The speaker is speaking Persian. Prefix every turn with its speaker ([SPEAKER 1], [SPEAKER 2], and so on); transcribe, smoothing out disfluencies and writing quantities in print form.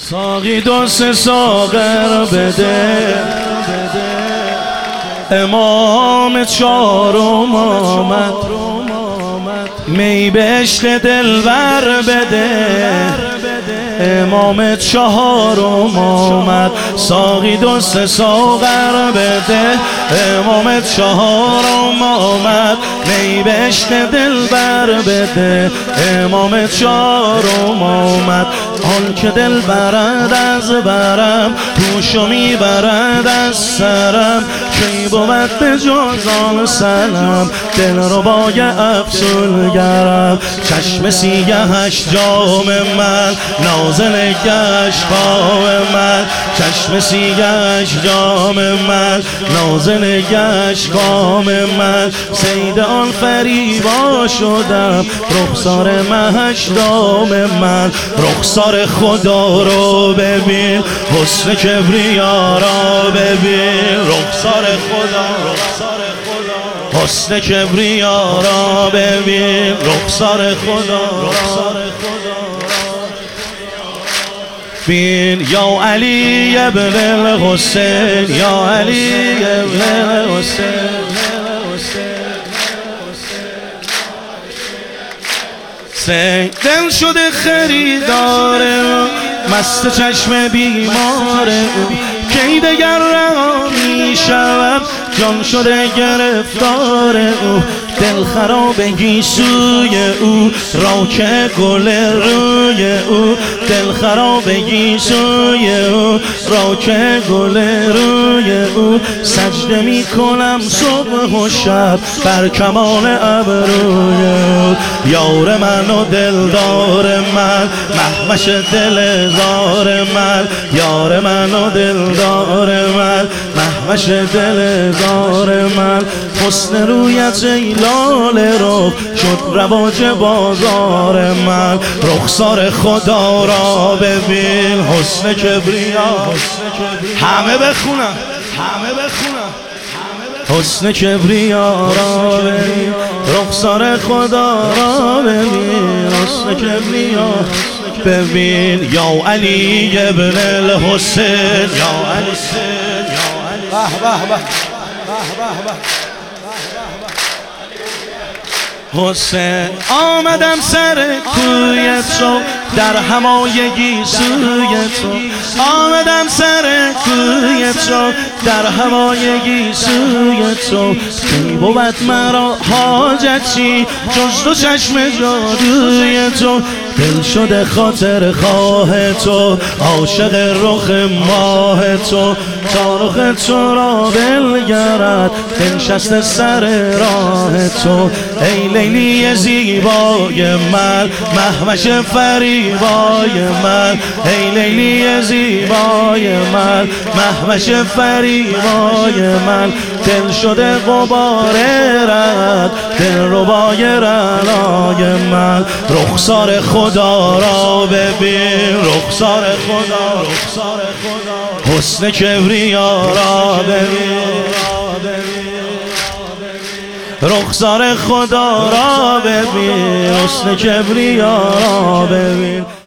[SPEAKER 1] ساقی دو سه ساغر بده، امام چهارم آمد، می بهشت دلبر بده، امام چهارم آمد. ساقی دو سه ساغر بده، امام چهارم آمد، می بهشت دلبر بده، امام چهارم آمد. آن که دل برد از برم، پوشو میبرد از سرم، کی بود به جز آن سلام، دل رو بای افسونگرم. چشم سیهش جام من، نازل گشت قام من، چشم سیهش جام من، نازل گشت قام من. صید آن فریبا شدم، رخسار مهش دام من. رخسار خدا رو ببین، حسن کبریا را ببین. رخسار خدا، حسن کبریا را ببین. رخسار خدا، بین. یا علی ابن الحسین، یا علی ابن الحسین. دل شده خریدار مست چشم بیمار او، کی دگر رها می شود، جان شده گرفتار او. دل خرابگی سوی او، راک گل روی او. دل خرابگی سوی او، راک گل روی او. سجده می کنم صبح و شب بر کمال ابروی او. یار من و دلدار من، مهوش دل زار من. یار من و دلدار من، مهوش دل زار من. حسن رویت لال رو شد رواج بازار من. رخسار خدا را ببین، حسن کبریا. همه بخونم، همه بخونم. حسن کبریا را ببین، رخسار خدا را ببین. حسن کبریا ببین. یا علی ابن الحسین، یا علی. حسین آمدم سر کوی تو، در همایگی سوی تو. آمدم سر کوی تو، در همایگی سوی تو. کی بود مرا حاجتی جز دو چشم جادوی تو. دل شده خاطر خواه تو، عاشق رخ ماه تو. تا رخ تو را بنگرد، بنشسته سر راه تو. ای لیلی زیبای من، مهوش فریبای من. ای لیلی زیبای من، مهوش فریبای من. دل شده غبار رد، دل ربای رعنای من. رخسار خدا را ببین، رخسار خدا. حسن کبریا را ببین، رخسار خدا را ببین. حسن کبریا را ببین.